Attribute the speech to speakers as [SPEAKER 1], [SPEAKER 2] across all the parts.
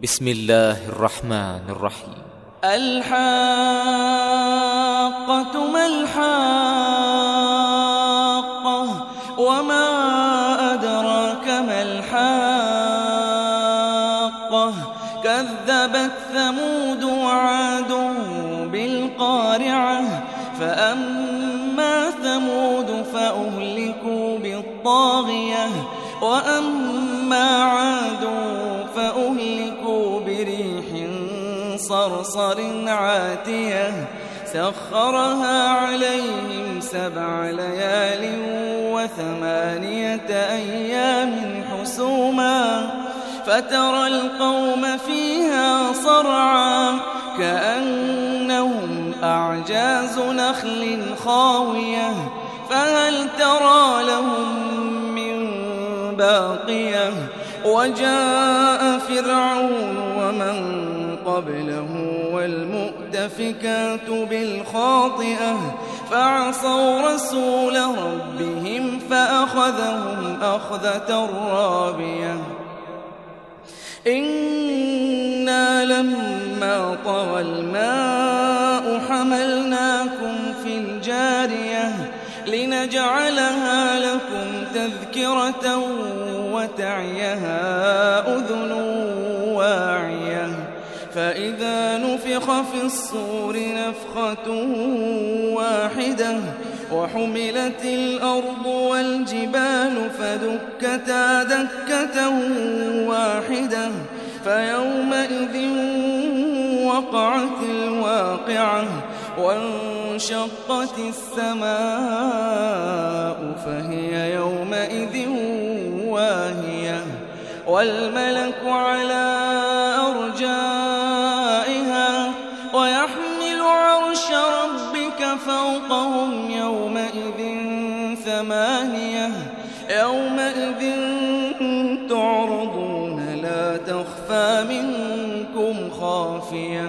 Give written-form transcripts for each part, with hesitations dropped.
[SPEAKER 1] بسم الله الرحمن الرحيم.
[SPEAKER 2] الحاقة ما الحاقة وما أدراك ما الحاقة كذبت ثمود وعاد بالقارعة فأما ثمود فأهلكوا بالطاغية وأما عاد فأهلكوا بريح صرصر عاتية سخرها عليهم 7 ليال و8 أيام حسوما فترى القوم فيها صرعا كأنهم أعجاز نخل خاوية فهل ترى لهم من باقية وجاء فرعون ومن قبله والمؤتفكات بالخاطئة فعصوا رسول ربهم فأخذهم أخذة رابية إنا لما طغى الماء حملناكم في الجارية لنجعلها لكم تذكرة وتعيها أذن واعية فإذا نفخ في الصور نفخة واحدة وحملت الأرض والجبال فدكتا دكة واحدة فيومئذ وقعت الواقعة وانشقت السماء فهي يومئذ واهية والملك على أرجائها ويحمل عرش ربك فوقهم يومئذ 8 يومئذ تعرضون لا تخفى منكم خافية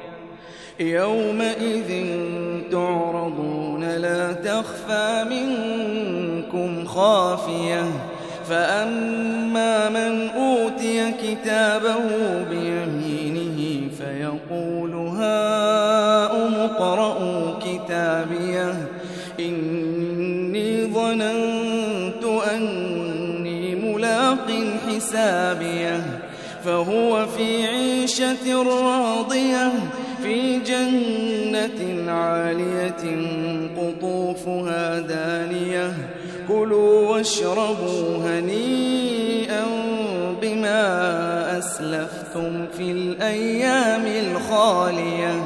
[SPEAKER 2] يومئذ تعرضون لا تخفى منكم خافية فأما من أوتي كتابه بيمينه فيقول هاؤم اقرءوا كتابيه إني ظننت أني ملاق حسابيه فهو في عيشة راضية في جنة عالية قطوفها دانية كلوا واشربوا هنيئا بما أسلفتم في الأيام الخالية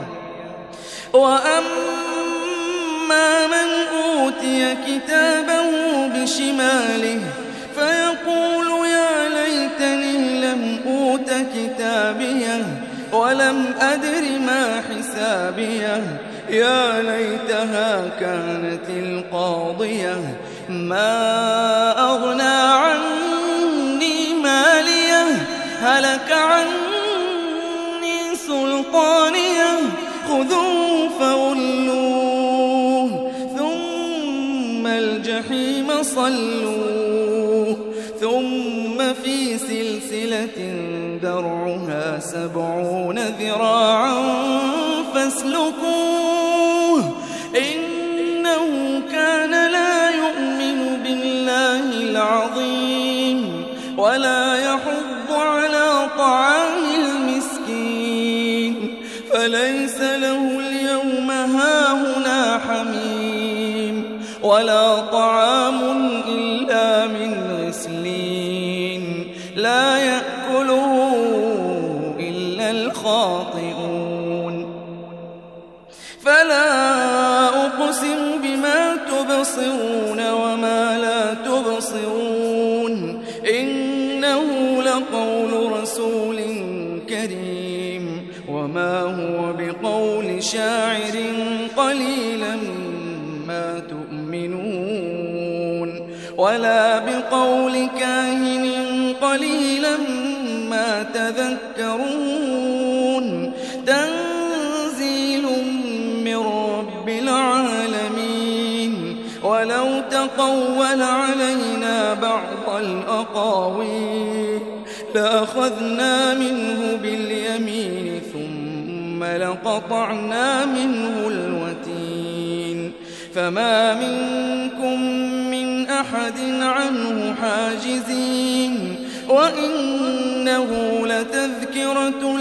[SPEAKER 2] وأما من أوتي كتابه بشماله فيقول يا ليتني لم أوت كتابيه ولم أدر ما حسابيه يا ليتها كانت القاضية ما أغنى عني ماليه هلك عني سلطانيه خذوه فغلوه ثم الجحيم صلوه ثم في سلسلة درعها 70 ذراعا فاسلكوه إنه كان لا يؤمن بالله العظيم ولا يحض على طعام المسكين فليس له اليوم هاهنا حميم ولا طعام إلا من غسلين لا يأكله إلا الخاطئون فلا أقسم بما تبصرون وما لا تبصرون إنه لقول رسول كريم وما هو بقول شاعر قليلا ما تؤمنون ولا بقول كاهن قليلا ما تذكرون تنزيل من رب العالمين ولو تقول علينا بعض الأقاويل لأخذنا منه بالعافية لقطعنا منه الوتين فما منكم من أحد عنه حاجزين وإنه لتذكرة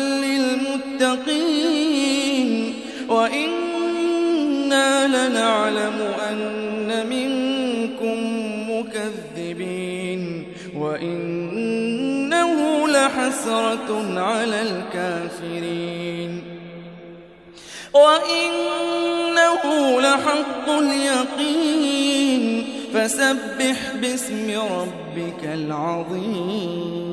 [SPEAKER 2] للمتقين وإنا لنعلم أن منكم مكذبين وإنه لحسرة على الكافرين وإنه لحق اليقين فسبح باسم ربك العظيم.